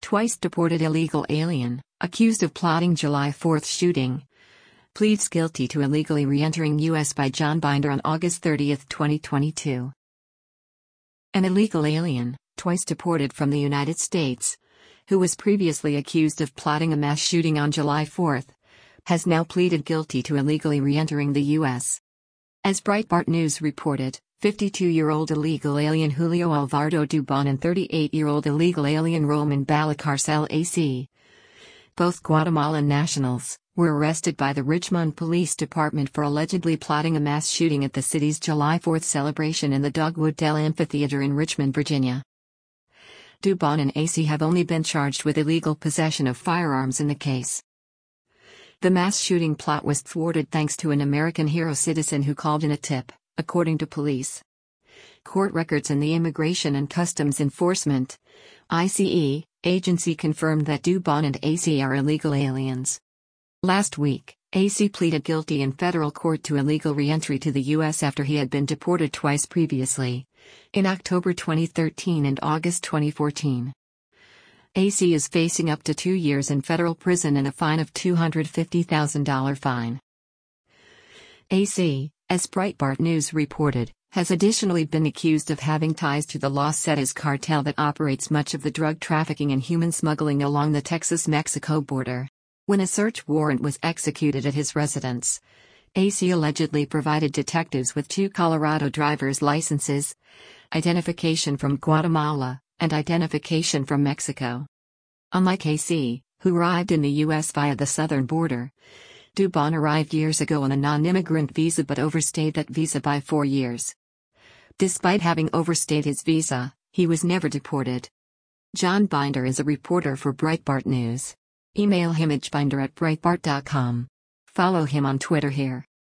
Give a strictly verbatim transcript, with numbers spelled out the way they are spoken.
twice deported illegal alien, accused of plotting July fourth shooting, pleads guilty to illegally re-entering U S by John Binder on August thirtieth, twenty twenty-two. An illegal alien, twice deported from the United States, who was previously accused of plotting a mass shooting on July fourth, has now pleaded guilty to illegally re-entering the U S. As Breitbart News reported, fifty-two-year-old illegal alien Julio Alvarado Dubon and thirty-eight-year-old illegal alien Roman Balacarcel A C, both Guatemalan nationals, were arrested by the Richmond Police Department for allegedly plotting a mass shooting at the city's July fourth celebration in the Dogwood Dell Amphitheater in Richmond, Virginia. Dubon and A C have only been charged with illegal possession of firearms in the case. The mass shooting plot was thwarted thanks to an American hero citizen who called in a tip, according to police. Court records and the Immigration and Customs Enforcement (I C E) agency confirmed that Dubon and A C are illegal aliens. Last week, A C pleaded guilty in federal court to illegal re-entry to the U S after he had been deported twice previously, in October twenty thirteen and August twenty fourteen. A C is facing up to two years in federal prison and a fine of two hundred fifty thousand dollars fine. A C, as Breitbart News reported, has additionally been accused of having ties to the Los Zetas cartel that operates much of the drug trafficking and human smuggling along the Texas-Mexico border. When a search warrant was executed at his residence, A C allegedly provided detectives with two Colorado driver's licenses, identification from Guatemala, and identification from Mexico. Unlike A C, who arrived in the U S via the southern border, Dubon arrived years ago on a non-immigrant visa but overstayed that visa by four years. Despite having overstayed his visa, he was never deported. John Binder is a reporter for Breitbart News. Email him at binder at breitbart dot com. Follow him on Twitter here.